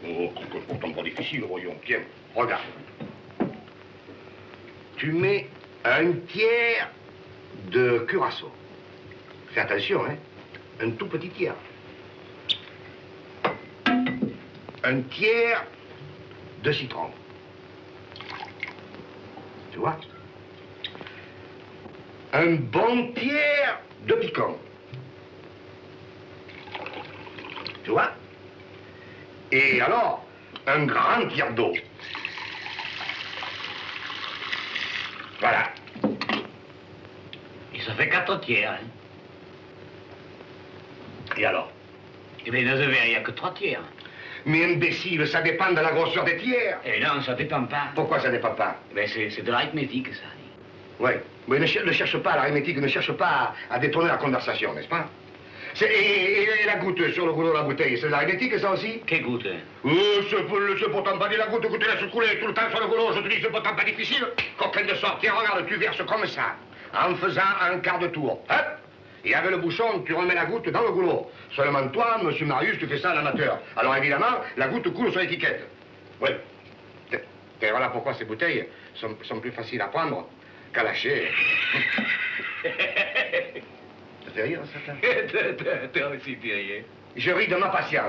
Oh, c'est pourtant pas difficile, voyons. Tiens, regarde. Tu mets un tiers de curaçao. Fais attention, hein. Un tout petit tiers. Un tiers de citron. Tu vois? Un bon tiers de piquant. Tu vois? Et alors, un grand tiers d'eau. Voilà. Et ça fait 4 tiers, hein. Et alors? Eh bien, dans un verre, il n'y a que 3 tiers. Mais imbécile, ça dépend de la grosseur des tiers. Eh non, ça dépend pas. Pourquoi ça dépend pas? Eh bien, c'est de l'arithmétique, ça. Oui, mais ne cherche pas l'arithmétique, ne cherche pas à détourner la conversation, n'est-ce pas? Et la goutte sur le goulot de la bouteille, c'est de l'arithmétique, ça aussi? Quelle goutte? C'est pourtant pas de la goutte que tu laisses couler tout le temps sur le goulot, je te dis, c'est pourtant pas difficile. Coquin de sortir, regarde, tu verses comme ça, en faisant un quart de tour. Hop! Et avec le bouchon, tu remets la goutte dans le goulot. Seulement toi, monsieur Marius, tu fais ça à l'amateur. Alors évidemment, la goutte coule sur l'étiquette. Oui. Et voilà pourquoi ces bouteilles sont plus faciles à prendre qu'à lâcher. Ça fait rire, ça? Toi aussi, tu riais. Je ris de ma patience.